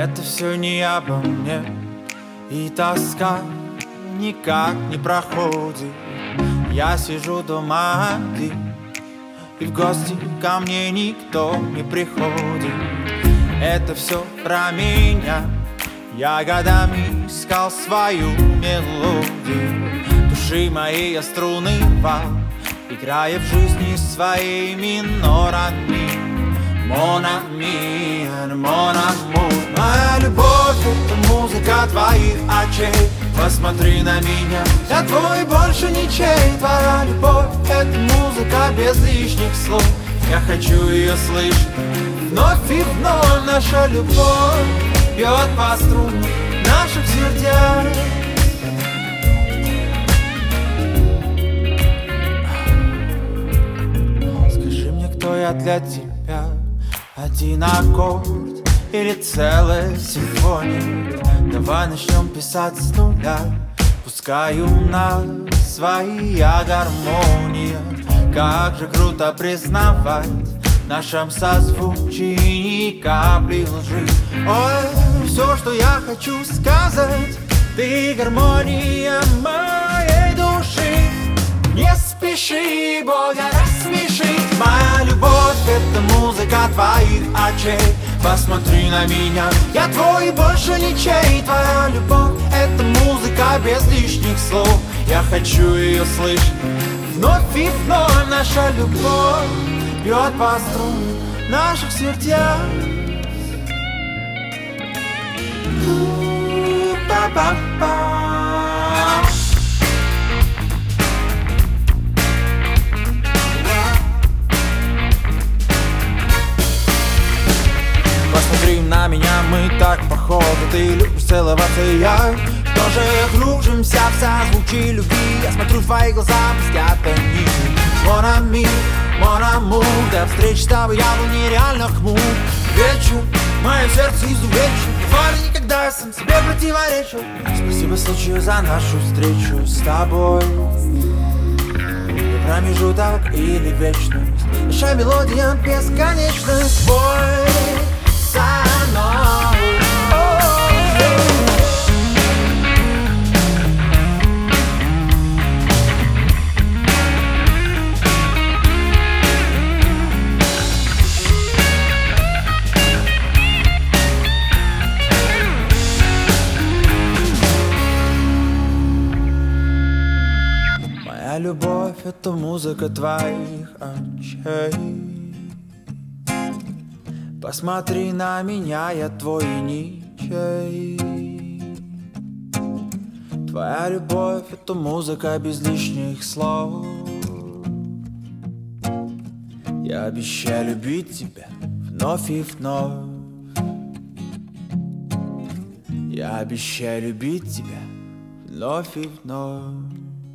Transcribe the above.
Это все не обо мне, и тоска никак не проходит. Я сижу дома один, и в гости ко мне никто не приходит. Это все про меня. Я годами искал свою мелодию. Души моей я струны рвал, играя в жизни своей минорами. Mon ami, mon amour. Моя любовь — это музыка твоих очей. Посмотри на меня, я твой, больше ничей. Твоя любовь — это музыка без лишних слов. Я хочу ее слышать вновь и вновь. Наша любовь бьет по струнам наших сердец. Скажи мне, кто я для тебя? Один аккорд или целая симфония? Давай начнем писать с нуля. Пускай у нас своя гармония. Как же круто признавать в нашем созвучии ни капли лжи. Ой, все, что я хочу сказать, ты гармония моей души. Не спеши, Бога, рассмеши. Моя любовь — это музыка твоих очей. Посмотри на меня, я твой, больше ничей. Твоя любовь — это музыка без лишних слов. Я хочу ее слышать вновь и вновь. Наша любовь бьет по струнам наших сердец. Па-па-па. Посмотри на меня, мы так похожи. Ты любишь целоваться, и я тоже кружимся в созвучии любви. Я смотрю в твои глаза, блестят они. Mon ami, mon amour. До встречи с тобой я был нереально хмур. Вечер, мое сердце изувечу. Тварь, никогда я сам себе противоречил. Спасибо случаю за нашу встречу с тобой. Промежуток или вечность, наша мелодия бесконечность. Спой со мной. Моя любовь — это музыка твоих очей. Посмотри на меня, я твой ничей. Твоя любовь — это музыка без лишних слов. Я обещаю любить тебя вновь и вновь. Я обещаю любить тебя вновь и вновь.